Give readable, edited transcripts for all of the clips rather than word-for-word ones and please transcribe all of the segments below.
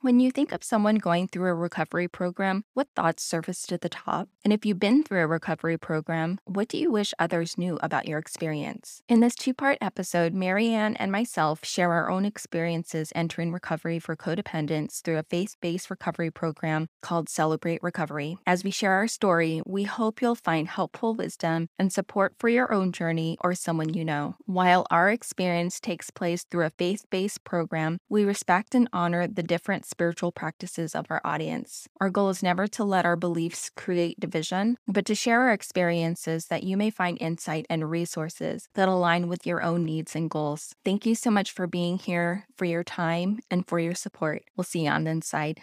When you think of someone going through a recovery program, what thoughts surface to the top? And if you've been through a recovery program, what do you wish others knew about your experience? In this two-part episode, Marianne and myself share our own experiences entering recovery for codependence through a faith-based recovery program called Celebrate Recovery. As we share our story, we hope you'll find helpful wisdom and support for your own journey or someone you know. While our experience takes place through a faith-based program, we respect and honor the different spiritual practices of our audience. Our goal is never to let our beliefs create division, but to share our experiences that you may find insight and resources that align with your own needs and goals. Thank you so much for being here, for your time, and for your support. We'll see you on the inside.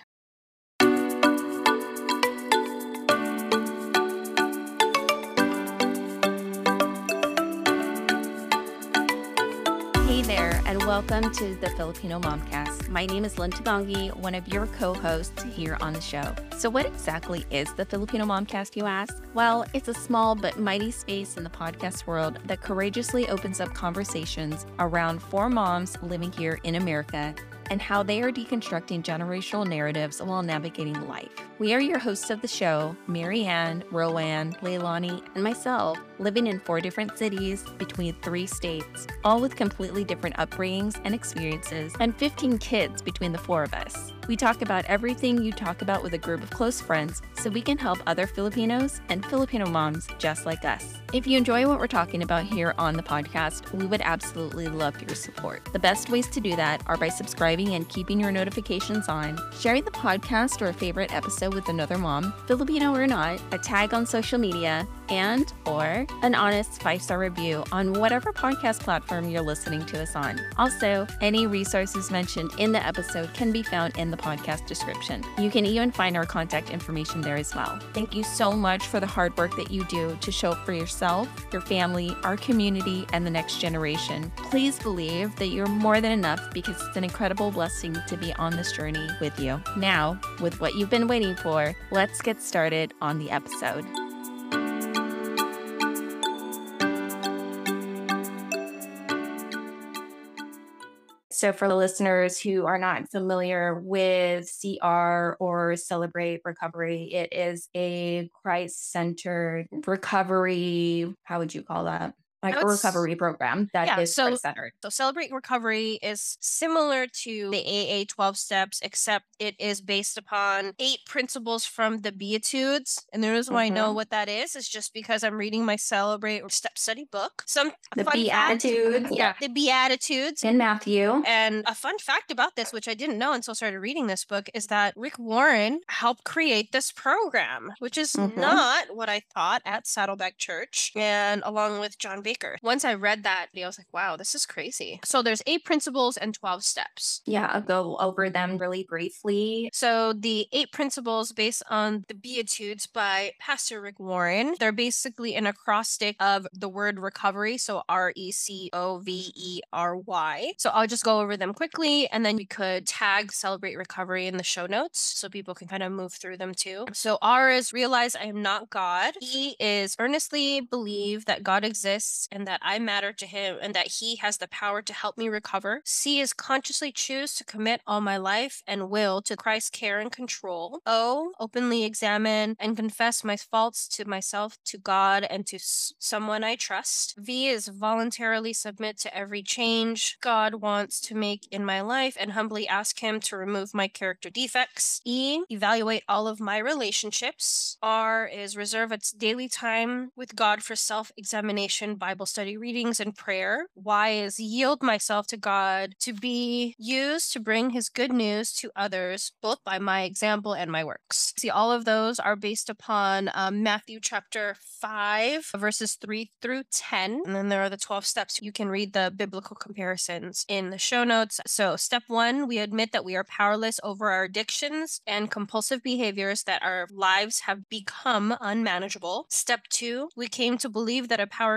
Hey there, and welcome to the Filipino Momcast. My name is Lynn Tabangi, one of your co-hosts here on the show. So what exactly is the Filipino Momcast, you ask? Well, it's a small but mighty space in the podcast world that courageously opens up conversations around four moms living here in America and how they are deconstructing generational narratives while navigating life. We are your hosts of the show, Marianne, Rowan, Leilani, and myself, living in 4 different cities between 3 states, all with completely different upbringings and experiences, and 15 kids between the 4 of us. We talk about everything you talk about with a group of close friends so we can help other Filipinos and Filipino moms just like us. If you enjoy what we're talking about here on the podcast, we would absolutely love your support. The best ways to do that are by subscribing and keeping your notifications on, sharing the podcast or a favorite episode with another mom, Filipino or not, a tag on social media, and or an honest 5-star review on whatever podcast platform you're listening to us on. Also, any resources mentioned in the episode can be found in the podcast description. You can even find our contact information there as well. Thank you so much for the hard work that you do to show up for yourself, your family, our community, and the next generation. Please believe that you're more than enough because it's an incredible blessing to be on this journey with you. Now, with what you've been waiting for, let's get started on the episode. So for the listeners who are not familiar with CR or Celebrate Recovery, it is a Christ-centered recovery, how would you call that? Like a recovery program that is Christ-centered. So Celebrate Recovery is similar to the AA 12 steps, except it is based upon 8 principles from the Beatitudes. And the reason why I know what that is just because I'm reading my Celebrate Step Study book. The Beatitudes. Yeah, the Beatitudes. In Matthew. And a fun fact about this, which I didn't know until I started reading this book, is that Rick Warren helped create this program, which is not what I thought at Saddleback Church, and along with John Baker. Once I read that, I was like, wow, this is crazy. So there's 8 principles and 12 steps. Yeah, I'll go over them really briefly. So the 8 principles based on the Beatitudes by Pastor Rick Warren, they're basically an acrostic of the word recovery. So RECOVERY. So I'll just go over them quickly, and then we could tag Celebrate Recovery in the show notes so people can kind of move through them too. So R is realize I am not God. E is earnestly believe that God exists and that I matter to him and that he has the power to help me recover. C is consciously choose to commit all my life and will to Christ's care and control. O, openly examine and confess my faults to myself, to God, and to someone I trust. V is voluntarily submit to every change God wants to make in my life and humbly ask him to remove my character defects. E, evaluate all of my relationships. R is reserve its daily time with God for self-examination, Bible study readings, and prayer. Y is yield myself to God to be used to bring his good news to others, both by my example and my works. See, all of those are based upon Matthew chapter 5, verses 3 through 10. And then there are the 12 steps. You can read the biblical comparisons in the show notes. So step 1, we admit that we are powerless over our addictions and compulsive behaviors, that our lives have become unmanageable. Step 2, we came to believe that a power greater than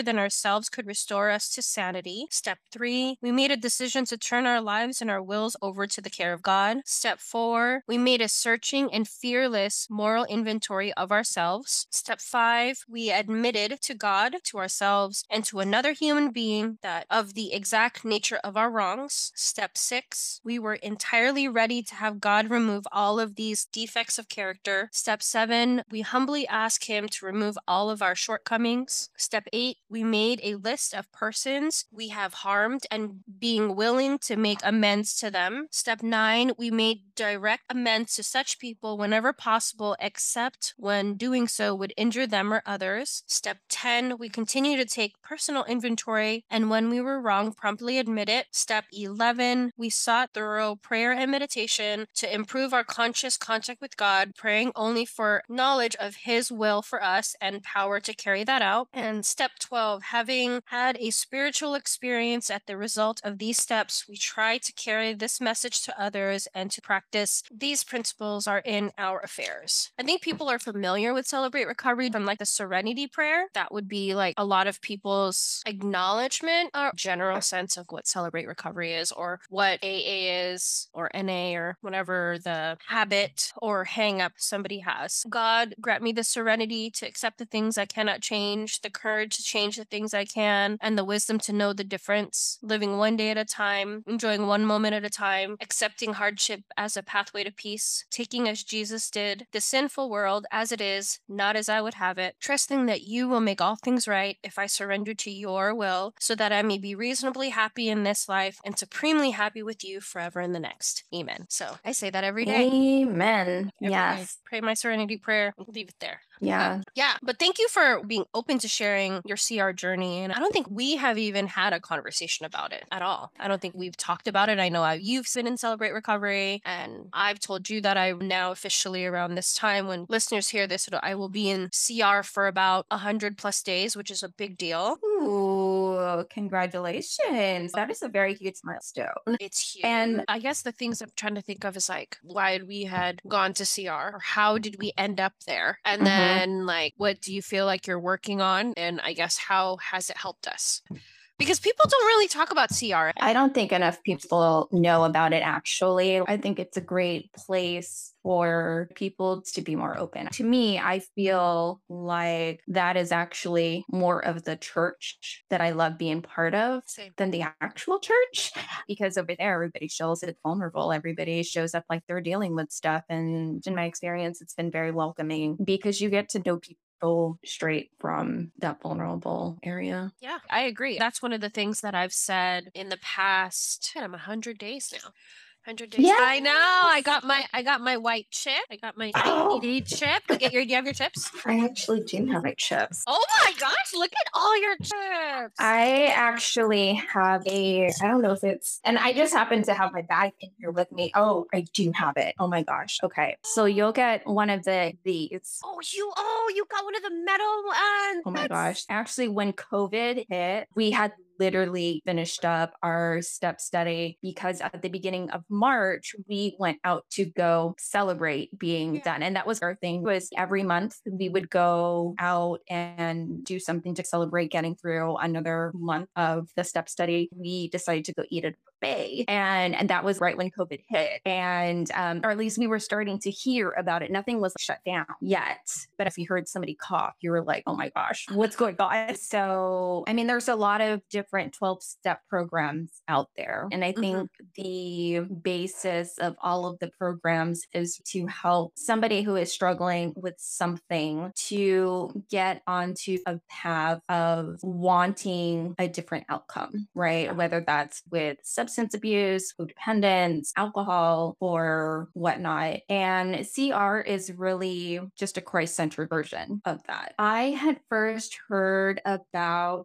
than ourselves could restore us to sanity. Step 3, we made a decision to turn our lives and our wills over to the care of God. Step 4, we made a searching and fearless moral inventory of ourselves. Step 5, we admitted to God, to ourselves, and to another human being that of the exact nature of our wrongs. Step 6, we were entirely ready to have God remove all of these defects of character. Step 7, we humbly ask Him to remove all of our shortcomings. Step 8, we made a list of persons we have harmed and being willing to make amends to them. Step 9, we made direct amends to such people whenever possible, except when doing so would injure them or others. Step 10, we continue to take personal inventory and when we were wrong, promptly admit it. Step 11, we sought thorough prayer and meditation to improve our conscious contact with God, praying only for knowledge of His will for us and power to carry that out. And step 12, having had a spiritual experience at the result of these steps, we try to carry this message to others and to practice these principles are in our affairs. I think people are familiar with Celebrate Recovery from like the Serenity Prayer. That would be like a lot of people's acknowledgement or general sense of what Celebrate Recovery is or what AA is or NA or whatever the habit or hang up somebody has. God, grant me the serenity to accept the things I cannot change, the courage to change the things I can, and the wisdom to know the difference, living one day at a time, enjoying one moment at a time, accepting hardship as a pathway to peace, taking as Jesus did, the sinful world as it is, not as I would have it, trusting that you will make all things right if I surrender to your will, so that I may be reasonably happy in this life and supremely happy with you forever in the next. Amen. So I say that every day. Amen. Every day. Yes. Pray my serenity prayer. Leave it there. Yeah. Yeah. But thank you for being open to sharing your CR journey. And I don't think we have even had a conversation about it at all. I don't think we've talked about it. I know you've been in Celebrate Recovery, and I've told you that I'm now officially around this time when listeners hear this, I will be in CR for about 100+ days, which is a big deal. Ooh, congratulations. That is a very huge milestone. It's huge. And I guess the things I'm trying to think of is like why we had gone to CR or how did we end up there? And then like what do you feel like you're working on? And I guess how has it helped us? Because people don't really talk about CR. I don't think enough people know about it, actually. I think it's a great place for people to be more open. To me, I feel like that is actually more of the church that I love being part of than the actual church. Because over there, everybody shows it vulnerable. Everybody shows up like they're dealing with stuff. And in my experience, it's been very welcoming because you get to know people straight from that vulnerable area. Yeah, I agree. That's one of the things that I've said in the past. I'm 100 days now. 100 days. Yeah. I know. I got my white chip. I got my ID chip. Do you have your chips? I actually do have my chips. Oh my gosh, look at all your chips. I actually have I don't know if it's, and I just happen to have my bag in here with me. Oh, I do have it. Oh my gosh. Okay. So you'll get one of these. You got one of the metal ones. Oh my gosh. Actually, when COVID hit, we had literally finished up our step study because at the beginning of March, we went out to go celebrate being done. And that was our thing, was every month we would go out and do something to celebrate getting through another month of the step study. We decided to go eat at a buffet. And that was right when COVID hit. And or at least we were starting to hear about it. Nothing was shut down yet. But if you heard somebody cough, you were like, oh my gosh, what's going on? So, I mean, there's a lot of different 12-step programs out there. And I think the basis of all of the programs is to help somebody who is struggling with something to get onto a path of wanting a different outcome, right? Whether that's with substance abuse, codependence, alcohol, or whatnot. And CR is really just a Christ-centered version of that. I had first heard about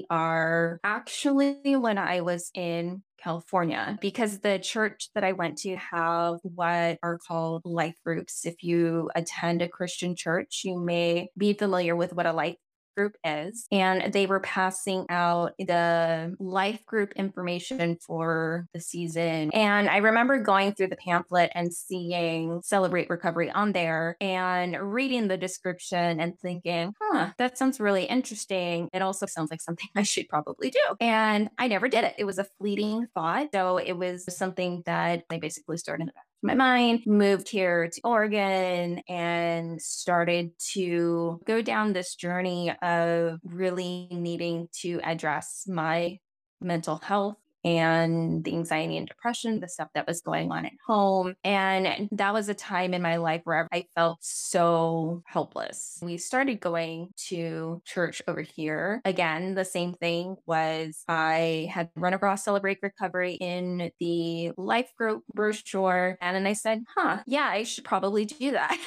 CR actually when I was in California, because the church that I went to have what are called life groups. If you attend a Christian church, you may be familiar with what a life group is. And they were passing out the life group information for the season. And I remember going through the pamphlet and seeing Celebrate Recovery on there and reading the description and thinking, that sounds really interesting. It also sounds like something I should probably do. And I never did it. It was a fleeting thought. So it was something that I basically started in the back of my mind, moved here to Oregon, and started to go down this journey of really needing to address my mental health and the anxiety and depression, the stuff that was going on at home. And that was a time in my life where I felt so helpless. We started going to church over here. Again, the same thing was I had run across Celebrate Recovery in the life group brochure. And then I said, yeah, I should probably do that.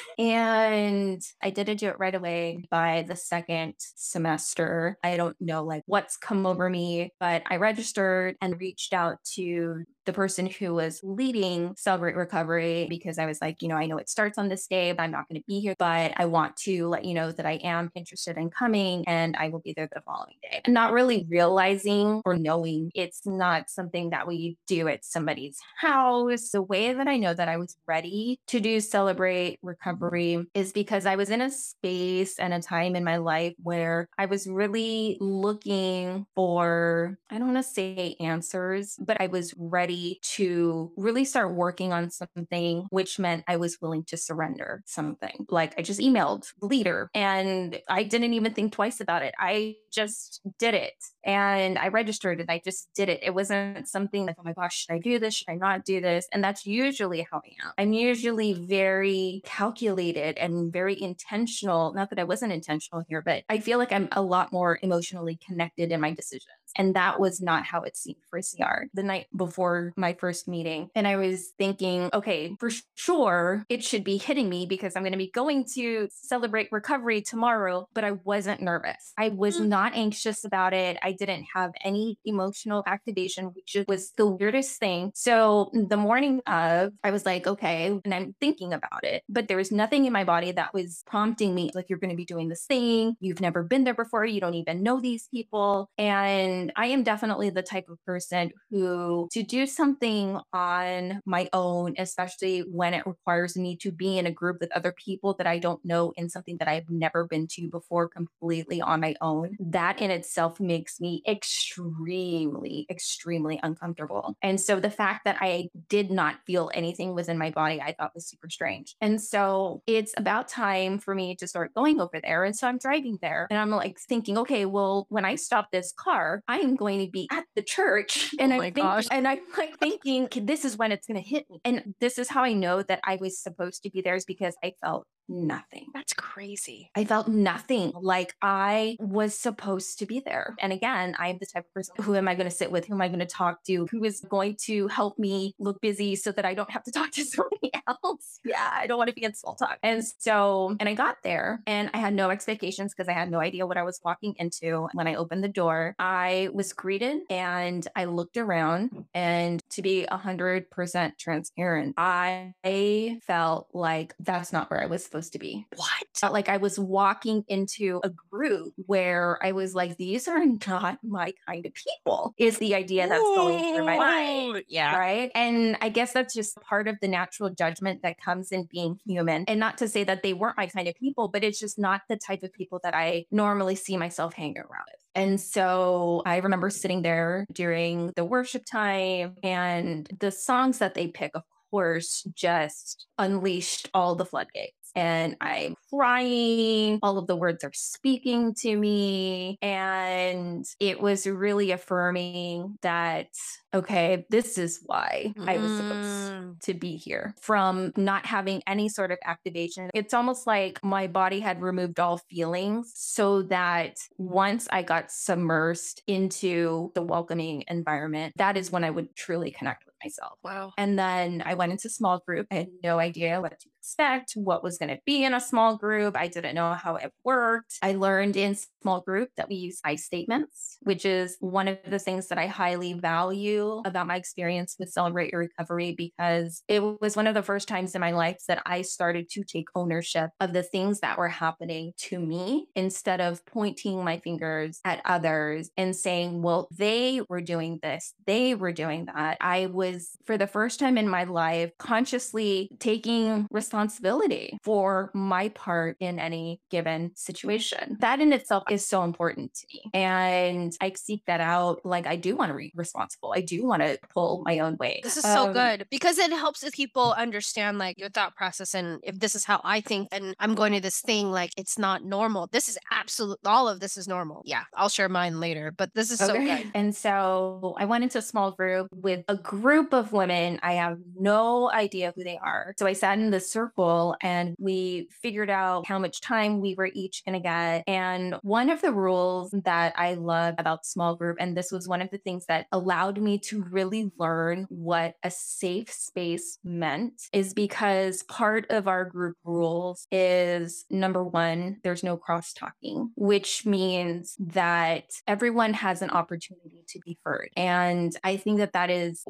And I didn't do it right away. By the second semester, I don't know like what's come over me, but I registered and reached out to the person who was leading Celebrate Recovery because I was like, I know it starts on this day, but I'm not going to be here, but I want to let you know that I am interested in coming and I will be there the following day. And not really realizing or knowing it's not something that we do at somebody's house. The way that I know that I was ready to do Celebrate Recovery is because I was in a space and a time in my life where I was really looking for, I don't want to say answers, but I was ready to really start working on something, which meant I was willing to surrender something. Like I just emailed the leader and I didn't even think twice about it. I just did it and I registered and I just did it. It wasn't something like, oh my gosh, should I do this? Should I not do this? And that's usually how I am. I'm usually very calculated and very intentional. Not that I wasn't intentional here, but I feel like I'm a lot more emotionally connected in my decisions. And that was not how it seemed for CR the night before my first meeting. And I was thinking, okay, for sure, it should be hitting me because I'm going to be going to Celebrate Recovery tomorrow, but I wasn't nervous. I was not anxious about it. I didn't have any emotional activation, which was the weirdest thing. So the morning of, I was like, okay, and I'm thinking about it, but there was nothing in my body that was prompting me, like, you're going to be doing this thing. You've never been there before. You don't even know these people. And I am definitely the type of person who, to do something on my own, especially when it requires me to be in a group with other people that I don't know and something that I've never been to before completely on my own, that in itself makes me extremely, extremely uncomfortable. And so the fact that I did not feel anything was in my body, I thought was super strange. And so it's about time for me to start going over there. And so I'm driving there and I'm like thinking, okay, well, when I stop this car, I am going to be at the church. And I'm like thinking, okay, this is when it's going to hit me. And this is how I know that I was supposed to be there, is because I felt nothing. That's crazy. I felt nothing, like I was supposed to be there. And again, I'm the type of person, who am I going to sit with? Who am I going to talk to? Who is going to help me look busy so that I don't have to talk to somebody else? Yeah, I don't want to be in small talk. And I got there and I had no expectations because I had no idea what I was walking into. When I opened the door, I was greeted and I looked around, and to be 100% transparent, I felt like that's not where I was supposed to be. What? Like I was walking into a group where I was like, these are not my kind of people, is the idea that's going through my mind. Yeah. Right. And I guess that's just part of the natural judgment that comes in being human. And not to say that they weren't my kind of people, but it's just not the type of people that I normally see myself hanging around with. And so I remember sitting there during the worship time, and the songs that they pick, of course, just unleashed all the floodgates. And I'm crying. All of the words are speaking to me. And it was really affirming that, okay, this is why I was supposed to be here. From not having any sort of activation, it's almost like my body had removed all feelings so that once I got submersed into the welcoming environment, that is when I would truly connect with myself. Wow. And then I went into small group. I had no idea what to expect, what was going to be in a small group. I didn't know how it worked. I learned in small group that we use I statements, which is one of the things that I highly value about my experience with Celebrate Your Recovery, because it was one of the first times in my life that I started to take ownership of the things that were happening to me instead of pointing my fingers at others and saying, well, they were doing this, they were doing that. I was, for the first time in my life, consciously taking responsibility for my part in any given situation. That in itself is so important to me. And I seek that out. Like, I do want to be responsible. I do want to pull my own weight. This is so good because it helps if people understand like your thought process, and if this is how I think and I'm going to this thing, like it's not normal. This is absolute, all of this is normal. Yeah, I'll share mine later, but this is so good. And so I went into a small group with a group of women. I have no idea who they are. So I sat in the circle and we figured out how much time we were each going to get. And one of the rules that I love about small group, and this was one of the things that allowed me to really learn what a safe space meant, is because part of our group rules is, number one, there's no cross talking, which means that everyone has an opportunity to be heard. And I think that that is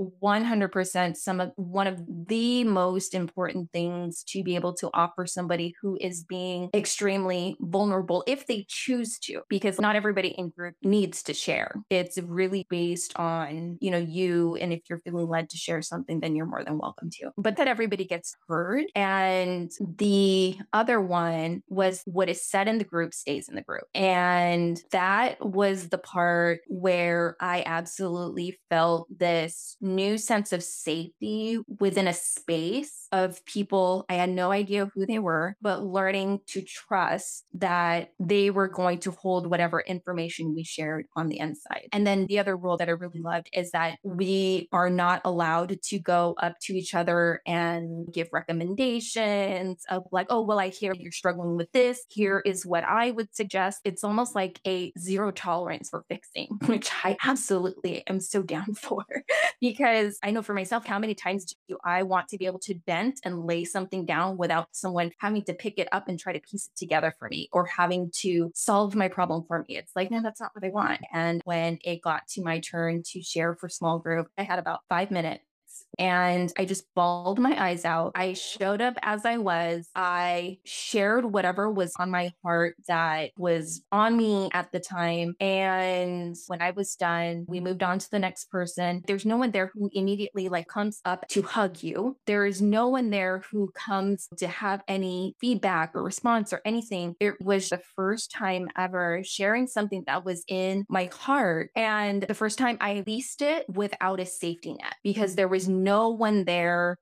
100% one of the most important things to be able to offer somebody who is being extremely vulnerable, if they choose to, because not everybody in group needs to share. It's really based on, you, and if you're feeling led to share something, then you're more than welcome to. But that everybody gets heard. And the other one was, what is said in the group stays in the group. And that was the part where I absolutely felt this new sense of safety within a space of people. I had no idea who they were, but learning to trust that they were going to hold whatever information we shared on the inside. And then the other rule that I really loved is that we are not allowed to go up to each other and give recommendations of like, oh, well, I hear you're struggling with this. Here is what I would suggest. It's almost like a zero tolerance for fixing, which I absolutely am so down for. Because I know for myself, how many times do I want to be able to vent and lay something down without someone having to pick it up and try to piece it together for me, or having to solve my problem for me? It's like, no, that's not what I want. And when it got to my turn to share for small group, I had about 5 minutes. And I just bawled my eyes out. I showed up as I was. I shared whatever was on my heart that was on me at the time. And when I was done, we moved on to the next person. There's no one there who immediately comes up to hug you. There is no one there who comes to have any feedback or response or anything. It was the first time ever sharing something that was in my heart, and the first time I released it without a safety net, because there was no one there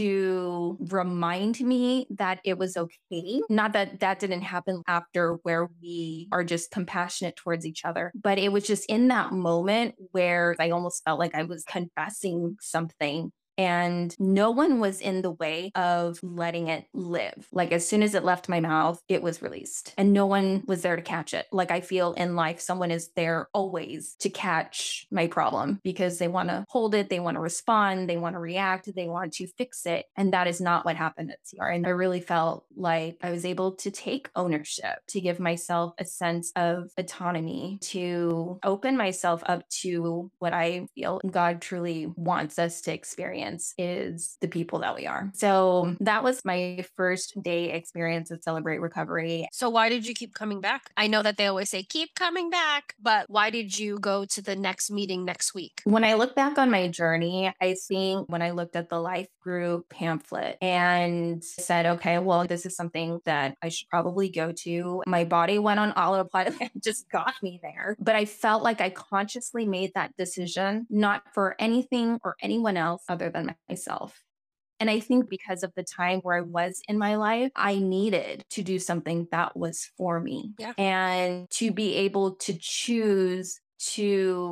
to remind me that it was okay. Not that that didn't happen after, where we are just compassionate towards each other, but it was just in that moment where I almost felt like I was confessing something. And no one was in the way of letting it live. Like, as soon as it left my mouth, it was released, and no one was there to catch it. Like, I feel in life, someone is there always to catch my problem, because they want to hold it, they want to respond, they want to react, they want to fix it. And that is not what happened at CR. And I really felt like I was able to take ownership, to give myself a sense of autonomy, to open myself up to what I feel God truly wants us to experience, is the people that we are. So that was my first day experience at Celebrate Recovery. So why did you keep coming back? I know that they always say, keep coming back, but why did you go to the next meeting next week? When I look back on my journey, I think when I looked at the Life Group pamphlet and said, okay, well, this is something that I should probably go to, my body went on autopilot and just got me there. But I felt like I consciously made that decision, not for anything or anyone else other than myself. And I think because of the time where I was in my life, I needed to do something that was for me. Yeah. And to be able to choose to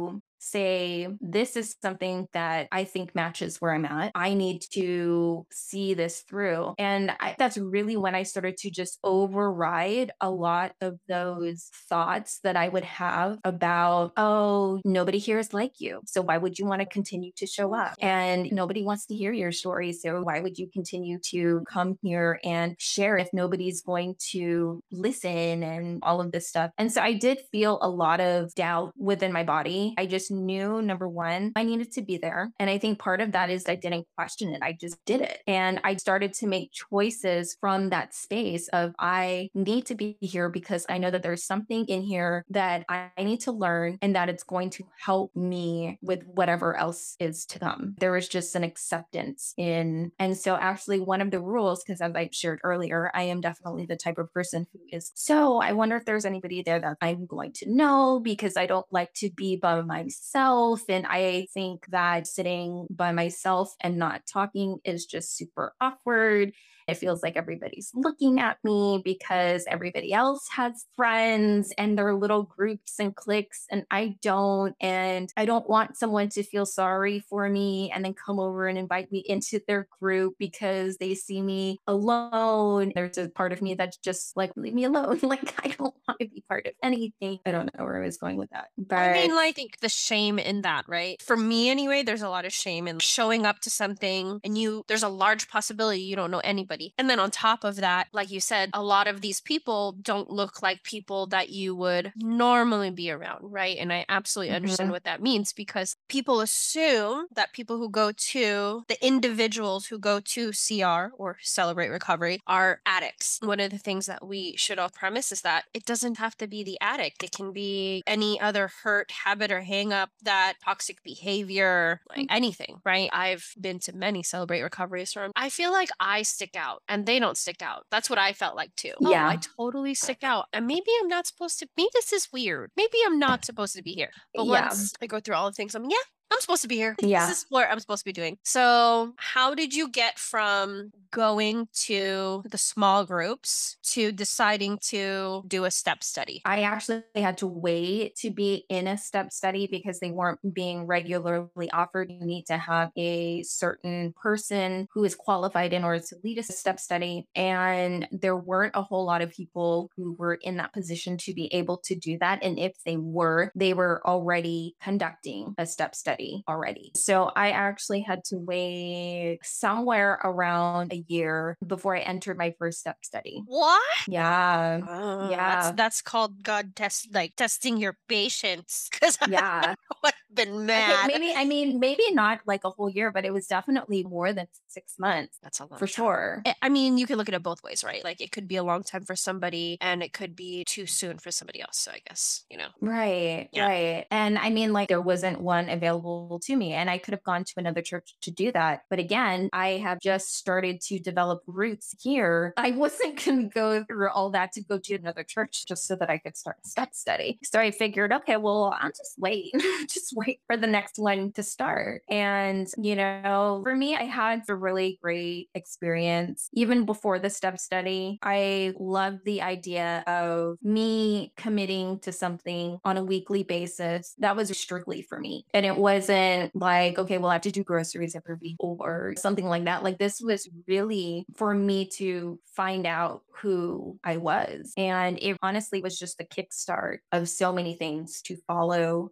say, this is something that I think matches where I'm at. I need to see this through. And that's really when I started to just override a lot of those thoughts that I would have about, oh, nobody here is like you. So why would you want to continue to show up? And nobody wants to hear your story. So why would you continue to come here and share if nobody's going to listen and all of this stuff? And so I did feel a lot of doubt within my body. I just knew, number one, I needed to be there. And I think part of that is I didn't question it. I just did it. And I started to make choices from that space of I need to be here because I know that there's something in here that I need to learn and that it's going to help me with whatever else is to come. There was just an acceptance in. And so actually one of the rules, because as I shared earlier, I am definitely the type of person who is, so I wonder if there's anybody there that I'm going to know because I don't like to be by myself. And I think that sitting by myself and not talking is just super awkward. It feels like everybody's looking at me because everybody else has friends and their little groups and cliques and I don't. And I don't want someone to feel sorry for me and then come over and invite me into their group because they see me alone. There's a part of me that's just like, leave me alone. Like, I don't want to be part of anything. I don't know where I was going with that. But I mean, like, I think the shame in that, right? For me anyway, there's a lot of shame in showing up to something and there's a large possibility you don't know anybody. And then on top of that, like you said, a lot of these people don't look like people that you would normally be around, right? And I absolutely understand what that means because people assume that people who go to, the individuals who go to CR or Celebrate Recovery are addicts. One of the things that we should all premise is that it doesn't have to be the addict. It can be any other hurt, habit, or hang up, that toxic behavior, like anything, right? I've been to many Celebrate Recoveries where I feel like I stick out and they don't stick out. That's what I felt like too. Yeah. Oh, I totally stick out. And maybe I'm not supposed to, maybe this is weird. Maybe I'm not supposed to be here. But once I go through all the things, I'm supposed to be here. Yeah. This is what I'm supposed to be doing. So how did you get from going to the small groups to deciding to do a step study? I actually had to wait to be in a step study because they weren't being regularly offered. You need to have a certain person who is qualified in order to lead a step study. And there weren't a whole lot of people who were in that position to be able to do that. And if they were already conducting a step study already. So I actually had to wait somewhere around a year before I entered my first step study. What? Yeah. Yeah. That's called God testing your patience. Because Yeah. I would have been mad. Maybe not like a whole year, but it was definitely more than 6 months. That's a long for time. sure. I mean, you can look at it both ways, right? Like it could be a long time for somebody and it could be too soon for somebody else. So I guess, Right. Yeah. Right. And I mean, like there wasn't one available to me and I could have gone to another church to do that. But again, I have just started to develop roots here. I wasn't going to go through all that to go to another church just so that I could start a step study. So I figured, okay, well, I'll just wait, just wait for the next one to start. And, for me, I had a really great experience. Even before the step study, I loved the idea of me committing to something on a weekly basis. That was strictly for me. And it wasn't like, okay, well, I have to do groceries every week or something like that. Like this was really for me to find out who I was. And it honestly was just the kickstart of so many things to follow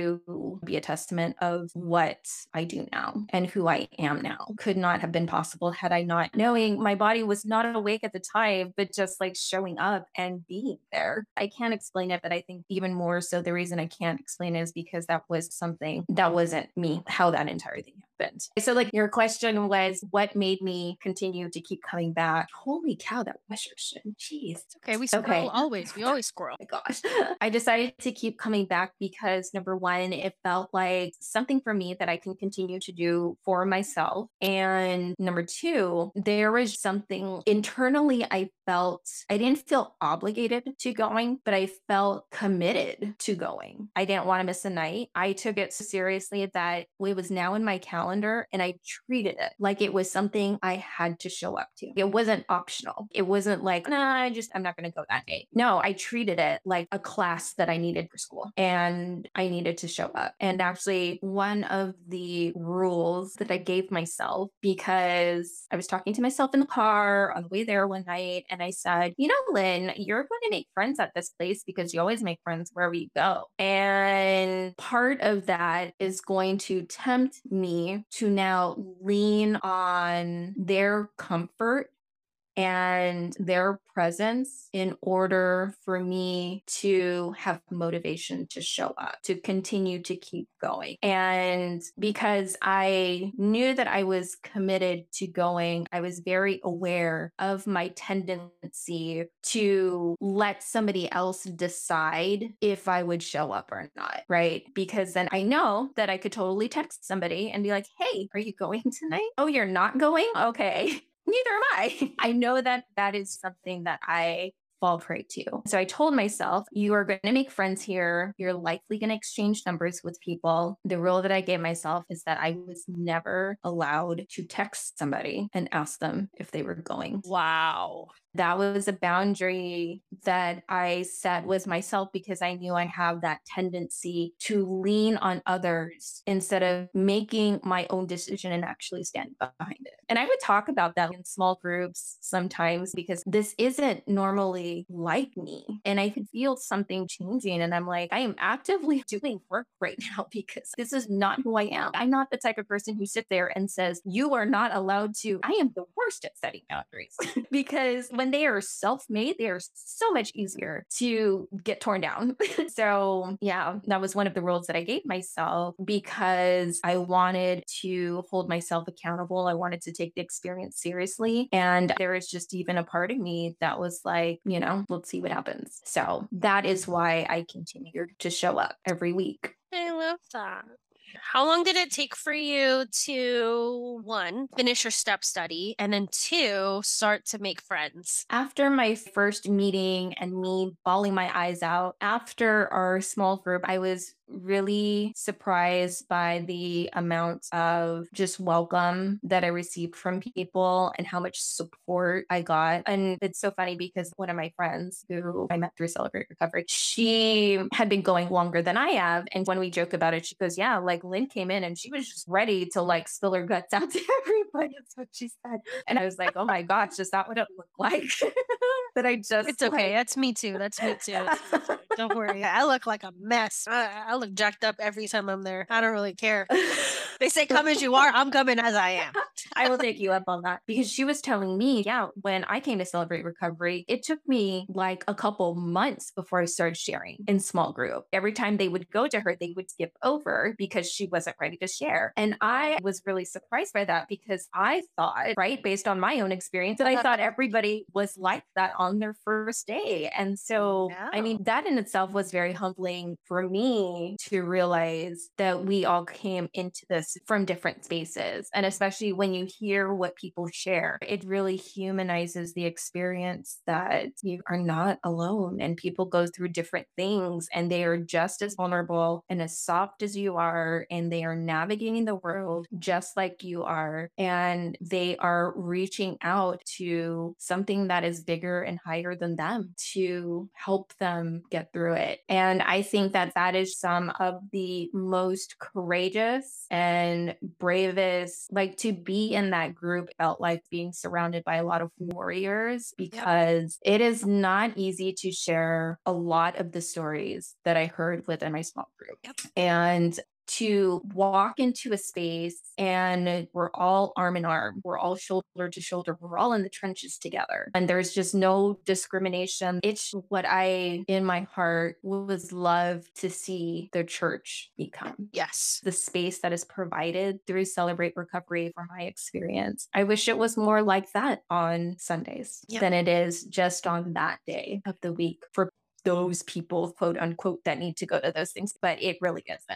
to be a testament of what I do now and who I am now. Could not have been possible had I not knowing my body was not awake at the time, but just like showing up and being there. I can't explain it, but I think even more so the reason I can't explain it is because that was something that wasn't me, how that entire thing happened. So like your question was what made me continue to keep coming back? Holy cow, that was your question. Jeez. Okay, we squirrel always. We always squirrel. Oh my gosh. I decided to keep coming back because number one, it felt like something for me that I can continue to do for myself. And number two, there was something internally I didn't feel obligated to going, but I felt committed to going. I didn't want to miss a night. I took it so seriously that it was now in my calendar calendar and I treated it like it was something I had to show up to. It wasn't optional. It wasn't like, nah, I'm not going to go that day. No, I treated it like a class that I needed for school and I needed to show up. And actually, one of the rules that I gave myself, because I was talking to myself in the car on the way there one night, and I said, you know, Lynn, you're going to make friends at this place because you always make friends wherever you go. And part of that is going to tempt me to now lean on their comfort and their presence in order for me to have motivation to show up, to continue to keep going. And because I knew that I was committed to going, I was very aware of my tendency to let somebody else decide if I would show up or not, right? Because then I know that I could totally text somebody and be like, hey, are you going tonight? Oh, you're not going? Okay. Neither am I. I know that that is something that I fall prey to. So I told myself, you are going to make friends here. You're likely going to exchange numbers with people. The rule that I gave myself is that I was never allowed to text somebody and ask them if they were going. Wow. That was a boundary that I set with myself because I knew I have that tendency to lean on others instead of making my own decision and actually stand behind it. And I would talk about that in small groups sometimes because this isn't normally like me. And I could feel something changing. And I'm like, I am actively doing work right now because this is not who I am. I'm not the type of person who sits there and says, you are not allowed to. I am the worst at setting boundaries because when they are self-made, they are so much easier to get torn down. So yeah, that was one of the rules that I gave myself because I wanted to hold myself accountable. I wanted to take the experience seriously. And there was just even a part of me that was like, you know, let's see what happens. So that is why I continue to show up every week. I love that. How long did it take for you to, one, finish your step study, and then two, start to make friends? After my first meeting and me bawling my eyes out, after our small group, I was really surprised by the amount of just welcome that I received from people and how much support I got. And it's so funny because one of my friends who I met through Celebrate Recovery, she had been going longer than I have. And when we joke about it, she goes, yeah, like Lynn came in and she was just ready to like spill her guts out to everybody. That's what she said. And I was like, oh my gosh, is that what it looked like? That I just It's okay. That's me too. That's me too. Don't worry. I look like a mess. I look jacked up every time I'm there. I don't really care. They say come as you are. I'm coming as I am. I will take you up on that because she was telling me, yeah, when I came to Celebrate Recovery, it took me like a couple months before I started sharing in small group. Every time they would go to her, they would skip over because she wasn't ready to share. And I was really surprised by that because I thought, right, based on my own experience, that I thought everybody was like that on their first day. And so, I mean, that in itself was very humbling for me to realize that we all came into this from different spaces. And especially when you hear what people share, it really humanizes the experience that you are not alone and people go through different things and they are just as vulnerable and as soft as you are. And they are navigating the world just like you are. And they are reaching out to something that is bigger and higher than them to help them get through it. And I think that that is some of the most courageous and bravest, like to be in that group felt like being surrounded by a lot of warriors because it is not easy to share a lot of the stories that I heard within my small group. And to walk into a space and we're all arm in arm, we're all shoulder to shoulder, we're all in the trenches together. And there's just no discrimination. It's what I, in my heart, was love to see the church become. Yes. The space that is provided through Celebrate Recovery from my experience. I wish it was more like that on Sundays than it is just on that day of the week for those people, quote unquote, that need to go to those things, but it really isn't.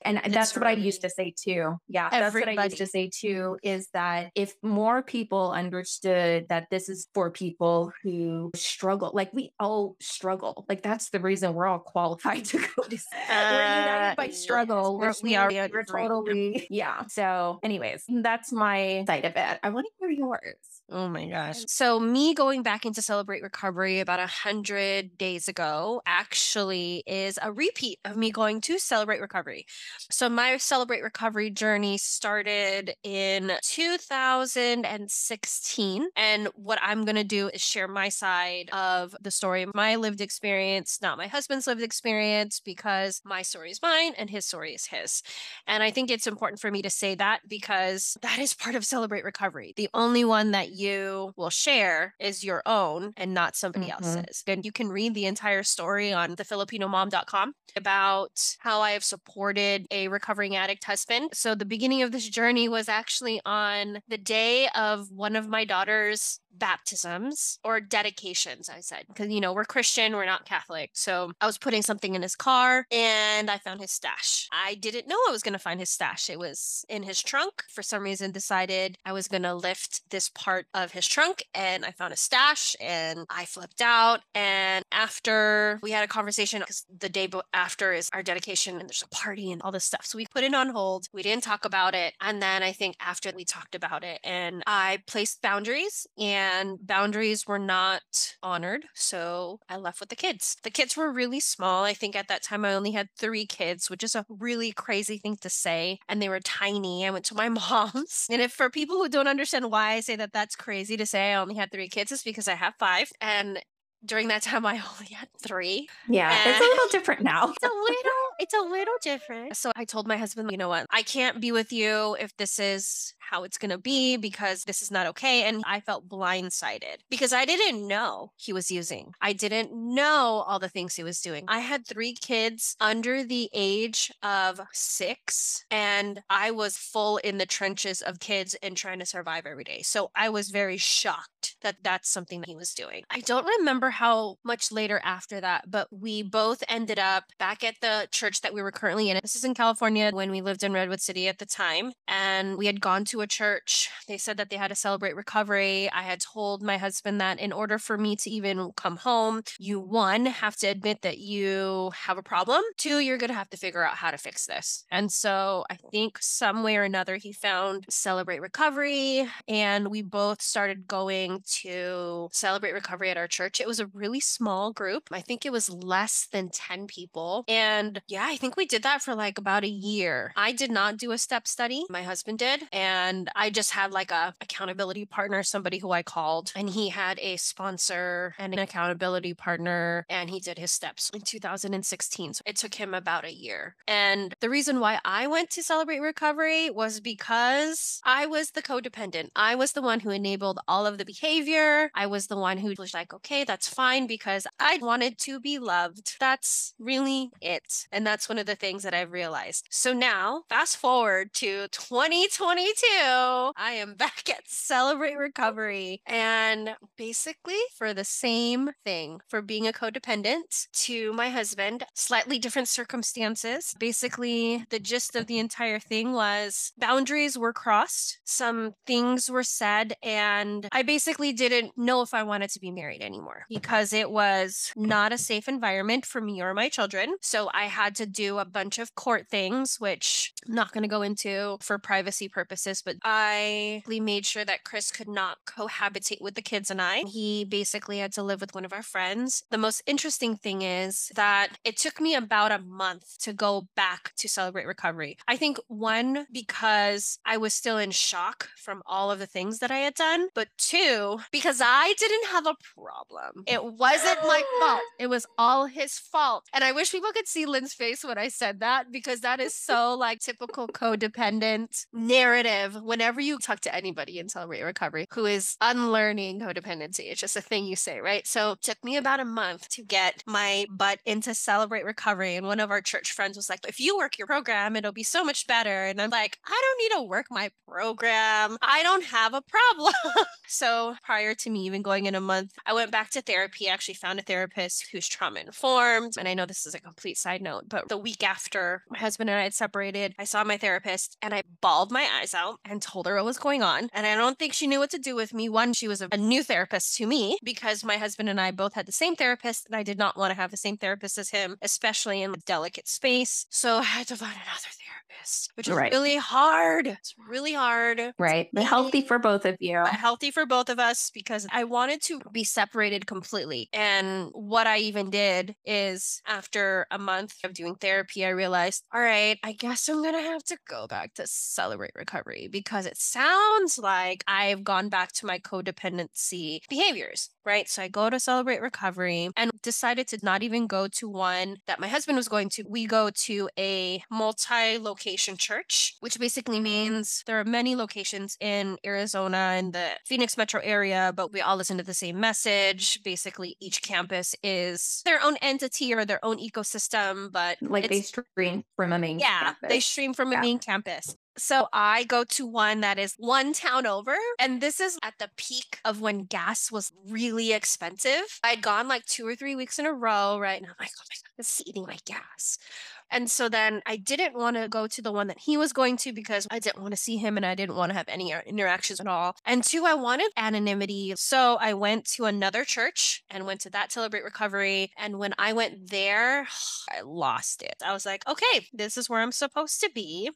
And that's what I used to say too. Yeah, that's what I used to Everybody. say too, is that if more people understood that this is for people who struggle, like we all struggle, like that's the reason we're all qualified to go to, we're united by struggle, which We are means we're totally, yeah. So anyways, that's my side of it. I want to hear yours. Oh my gosh. So me going back into Celebrate Recovery about 100 days ago actually is a repeat of me going to Celebrate Recovery. So my Celebrate Recovery journey started in 2016. And what I'm going to do is share my side of the story, my lived experience, not my husband's lived experience, because my story is mine and his story is his. And I think it's important for me to say that because that is part of Celebrate Recovery. The only one that you will share is your own and not somebody else's. And you can read the entire story on thefilipinomom.com about how I have supported a recovering addict husband. So the beginning of this journey was actually on the day of one of my daughter's baptisms or dedications, I said, because, you know, we're Christian, we're not Catholic. So I was putting something in his car and I found his stash. I didn't know I was going to find his stash. It was in his trunk. For some reason, decided I was going to lift this part of his trunk and I found a stash and I flipped out. And after we had a conversation, because the day after is our dedication and there's a party and all this stuff. So we put it on hold. We didn't talk about it. And then I think after we talked about it and I placed boundaries and boundaries were not honored. So I left with the kids. The kids were really small. I think at that time I only had 3 kids, which is a really crazy thing to say. And they were tiny. I went to my mom's. And if for people who don't understand why I say that that's crazy to say I only had 3 kids, it's because I have 5. And during that time, I only had 3. Yeah, it's a little different now. It's a little different. So I told my husband, you know what? I can't be with you if this is how it's going to be because this is not okay. And I felt blindsided because I didn't know he was using. I didn't know all the things he was doing. I had 3 kids under the age of 6 and I was full in the trenches of kids and trying to survive every day. So I was very shocked that that's something that he was doing. I don't remember how much later after that, but we both ended up back at the church that we were currently in. This is in California when we lived in Redwood City at the time. And we had gone to a church. They said that they had to celebrate recovery. I had told my husband that in order for me to even come home, you 1, have to admit that you have a problem. 2, you're going to have to figure out how to fix this. And so I think some way or another, he found Celebrate Recovery and we both started going to Celebrate Recovery at our church. It was a really small group. I think it was less than 10 people. And yeah, I think we did that for like about a year. I did not do a step study. My husband did. And I just had like a accountability partner, somebody who I called, and he had a sponsor and an accountability partner, and he did his steps in 2016. So it took him about a year. And the reason why I went to Celebrate Recovery was because I was the codependent. I was the one who enabled all of the behavior. I was the one who was like, okay, that's fine because I wanted to be loved. That's really it. And that's one of the things that I've realized. So now, fast forward to 2022, I am back at Celebrate Recovery. And basically for the same thing, for being a codependent to my husband, slightly different circumstances. Basically, the gist of the entire thing was boundaries were crossed, some things were said, and I basically didn't know if I wanted to be married anymore because it was not a safe environment for me or my children. So I had to do a bunch of court things, which I'm not going to go into for privacy purposes, but I made sure that Chris could not cohabitate with the kids and I. He basically had to live with one of our friends. The most interesting thing is that it took me about a month to go back to Celebrate Recovery. I think 1, because I was still in shock from all of the things that I had done, but 2, because I didn't have a problem. It wasn't my fault. It was all his fault. And I wish people could see Lynn's face when I said that because that is so like typical codependent narrative. Whenever you talk to anybody in Celebrate Recovery who is unlearning codependency, it's just a thing you say, right? So it took me about a month to get my butt into Celebrate Recovery. And one of our church friends was like, if you work your program, it'll be so much better. And I'm like, I don't need to work my program. I don't have a problem. So prior to me even going in a month, I went back to therapy. I actually found a therapist who's trauma informed. And I know this is a complete side note, but the week after my husband and I had separated, I saw my therapist and I bawled my eyes out and told her what was going on. And I don't think she knew what to do with me. One, she was a new therapist to me because my husband and I both had the same therapist and I did not want to have the same therapist as him, especially in a delicate space. So I had to find another therapist, which is really hard. It's really hard. Right. But healthy for both of you. Healthy for both of us because I wanted to be separated completely. And what I even did is after a month of doing therapy, I realized, all right, I guess I'm going to have to go back to Celebrate Recovery because it sounds like I've gone back to my codependency behaviors, right? So I go to Celebrate Recovery and decided to not even go to one that my husband was going to. We go to a multi-location church, which basically means there are many locations in Arizona and the Phoenix metro area, but we all listen to the same message. Basically, each campus is their own entity or their own ecosystem, but like they stream from a main campus. They stream from a main campus. So I go to one that is one town over, and this is at the peak of when gas was really expensive. I'd gone like 2 or 3 weeks in a row, right? And I'm like, oh my God, this is eating my gas. And so then I didn't want to go to the one that he was going to because I didn't want to see him and I didn't want to have any interactions at all. And two, I wanted anonymity. So I went to another church and went to that Celebrate Recovery. And when I went there, I lost it. I was like, okay, this is where I'm supposed to be.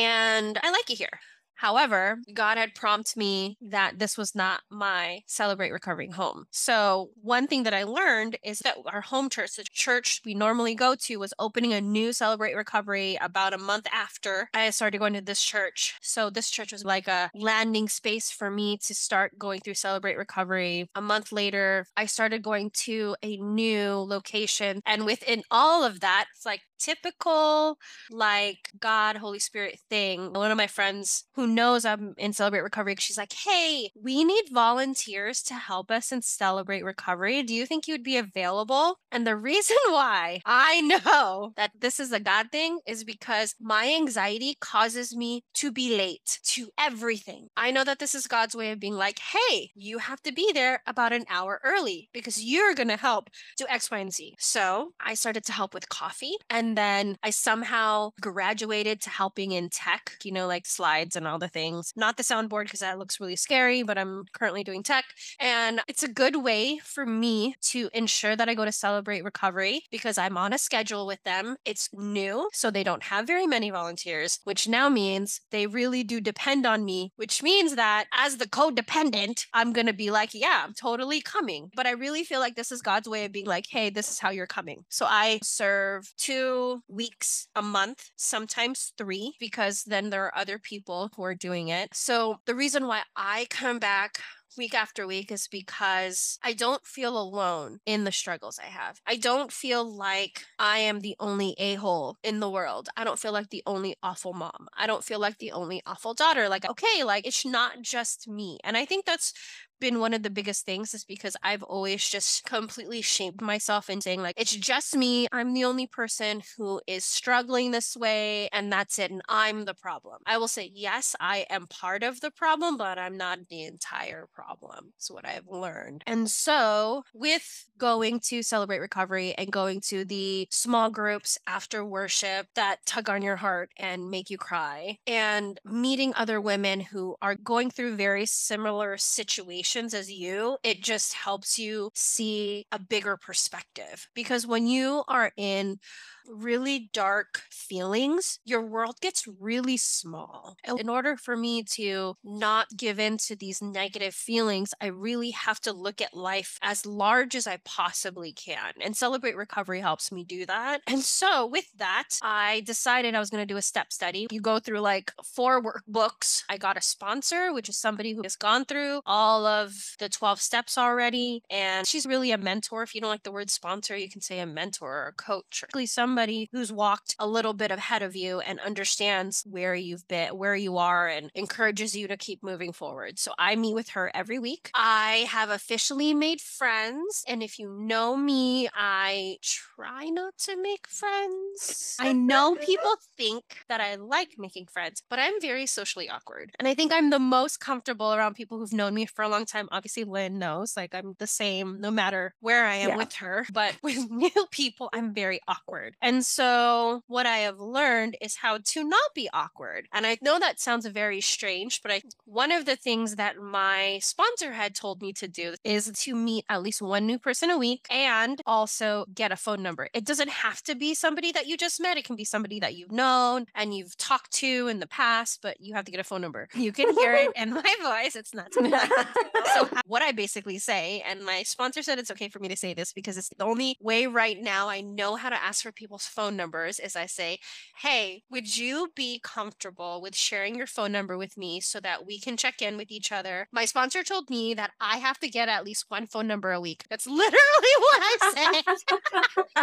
And I like it here. However, God had prompted me that this was not my Celebrate Recovery home. So one thing that I learned is that our home church, the church we normally go to, was opening a new Celebrate Recovery about a month after I started going to this church. So this church was like a landing space for me to start going through Celebrate Recovery. A month later, I started going to a new location. And within all of that, it's like typical like God, Holy Spirit thing. One of my friends who knows I'm in Celebrate Recovery, she's like, hey, we need volunteers to help us in Celebrate Recovery. Do you think you would be available? And the reason why I know that this is a God thing is because my anxiety causes me to be late to everything. I know that this is God's way of being like, hey, you have to be there about an hour early because you're going to help do X, Y, and Z. So I started to help with coffee. And then I somehow graduated to helping in tech, you know, like slides and all the things. Not the soundboard because that looks really scary, but I'm currently doing tech. And it's a good way for me to ensure that I go to Celebrate Recovery because I'm on a schedule with them. It's new, so they don't have very many volunteers, which now means they really do depend on me, which means that as the codependent, I'm going to be like, yeah, I'm totally coming. But I really feel like this is God's way of being like, hey, this is how you're coming. So I serve 2 weeks a month, sometimes 3, because then there are other people who are doing it. So the reason why I come back week after week is because I don't feel alone in the struggles I have. I don't feel like I am the only a-hole in the world. I don't feel like the only awful mom. I don't feel like the only awful daughter. Like, okay, like it's not just me. And I think that's been one of the biggest things is because I've always just completely shamed myself in saying like, it's just me. I'm the only person who is struggling this way and that's it. And I'm the problem. I will say, yes, I am part of the problem, but I'm not the entire problem. That's what I've learned. And so with going to Celebrate Recovery and going to the small groups after worship that tug on your heart and make you cry and meeting other women who are going through very similar situations as you, it just helps you see a bigger perspective. Because when you are in really dark feelings, your world gets really small. In order for me to not give in to these negative feelings, I really have to look at life as large as I possibly can. And Celebrate Recovery helps me do that. And so with that, I decided I was going to do a step study. You go through like 4 workbooks. I got a sponsor, which is somebody who has gone through all of the 12 steps already. And she's really a mentor. If you don't like the word sponsor, you can say a mentor or a coach, or really somebody who's walked a little bit ahead of you and understands where you've been, where you are, and encourages you to keep moving forward. So I meet with her every week. I have officially made friends. And if you know me, I try not to make friends. I know people think that I like making friends, but I'm very socially awkward. And I think I'm the most comfortable around people who've known me for a long time. Obviously, Lynn knows, like I'm the same no matter where I am with her. But with new people, I'm very awkward. And so what I have learned is how to not be awkward. And I know that sounds very strange, but one of the things that my sponsor had told me to do is to meet at least one new person a week and also get a phone number. It doesn't have to be somebody that you just met. It can be somebody that you've known and you've talked to in the past, but you have to get a phone number. You can hear it in my voice. It's not too bad. So what I basically say, and my sponsor said it's okay for me to say this because it's the only way right now I know how to ask for people's phone numbers, is I say, hey, would you be comfortable with sharing your phone number with me so that we can check in with each other? My sponsor told me that I have to get at least one phone number a week. That's literally what I said.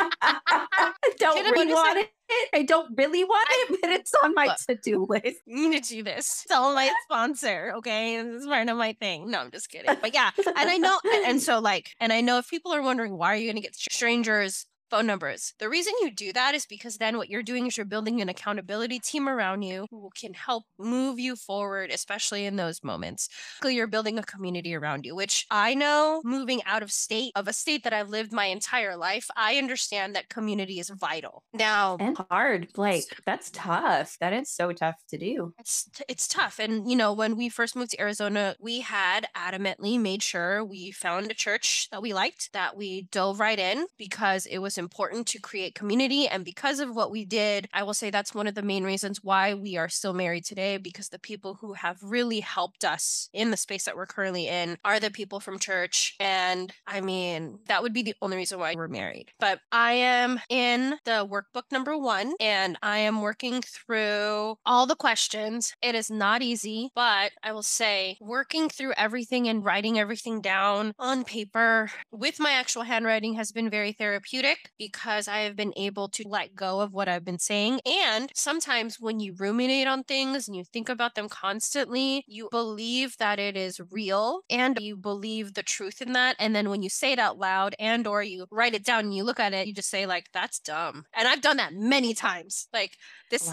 I don't really want it. I don't really want it, but it's on my to-do list. You need to do this. Tell my sponsor, okay? This is part of my thing. No, I'm just kidding. But yeah, and I know, and I know if people are wondering, why are you going to get strangers' phone numbers? The reason you do that is because then what you're doing is you're building an accountability team around you who can help move you forward, especially in those moments. You're building a community around you, which I know, moving out of a state that I've lived my entire life, I understand that community is vital. Now, and hard, Blake. That's tough. That is so tough to do. It's tough. And, when we first moved to Arizona, we had adamantly made sure we found a church that we liked, that we dove right in, because it was important to create community. And because of what we did, I will say that's one of the main reasons why we are still married today, because the people who have really helped us in the space that we're currently in are the people from church. And I mean, that would be the only reason why we're married. But I am in the workbook number 1, and I am working through all the questions. It is not easy, but I will say working through everything and writing everything down on paper with my actual handwriting has been very therapeutic, because I have been able to let go of what I've been saying. And sometimes when you ruminate on things and you think about them constantly, you believe that it is real and you believe the truth in that. And then when you say it out loud and or you write it down and you look at it, you just say like, that's dumb. And I've done that many times. Like, this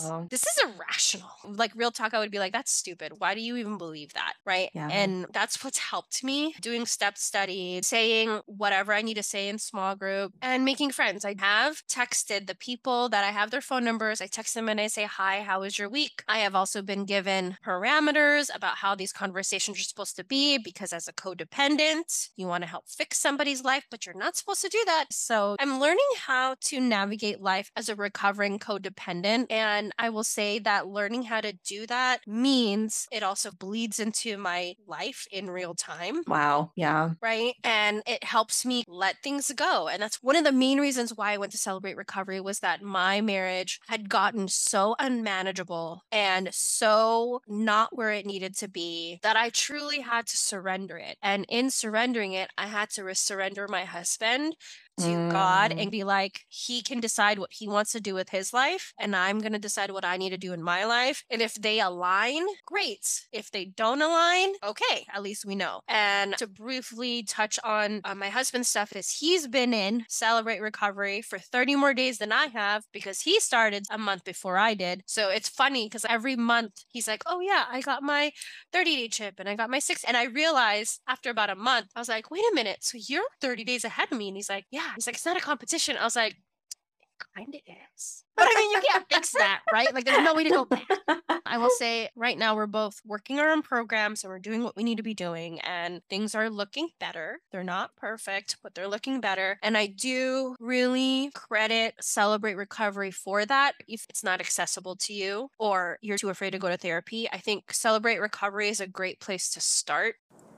is irrational. Like, real talk, I would be like, that's stupid. Why do you even believe that? Right. Yeah. And that's what's helped me doing step study, saying whatever I need to say in small group, and making friends. I have texted the people that I have their phone numbers. I text them and I say, hi, how was your week? I have also been given parameters about how these conversations are supposed to be, because as a codependent, you want to help fix somebody's life, but you're not supposed to do that. So I'm learning how to navigate life as a recovering codependent. And I will say that learning how to do that means it also bleeds into my life in real time. Wow. Yeah. Right. And it helps me let things go. And that's one of the main reasons why I went to Celebrate Recovery, was that my marriage had gotten so unmanageable and so not where it needed to be that I truly had to surrender it. And in surrendering it, I had to surrender my husband to God and be like, he can decide what he wants to do with his life, and I'm going to decide what I need to do in my life. And if they align, great. If they don't align, okay, at least we know. And to briefly touch on my husband's stuff, is he's been in Celebrate Recovery for 30 more days than I have, because he started a month before I did. So it's funny because every month he's like, oh yeah, I got my 30-day chip and I got my 6. And I realized after about a month, I was like, wait a minute, so you're 30 days ahead of me. And he's like, yeah. He's like, it's not a competition. I was like, kind of is. But I mean, you can't fix that, right? Like, there's no way to go back. I will say right now we're both working our own programs and we're doing what we need to be doing, and things are looking better. They're not perfect, but they're looking better. And I do really credit Celebrate Recovery for that. If it's not accessible to you or you're too afraid to go to therapy, I think Celebrate Recovery is a great place to start.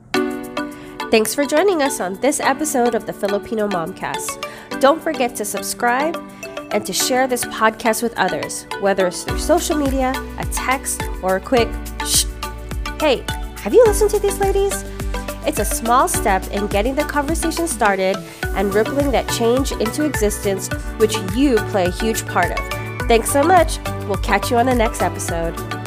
Thanks for joining us on this episode of the Filipino Momcast. Don't forget to subscribe and to share this podcast with others, whether it's through social media, a text, or a quick shh. Hey, have you listened to these ladies? It's a small step in getting the conversation started and rippling that change into existence, which you play a huge part of. Thanks so much. We'll catch you on the next episode.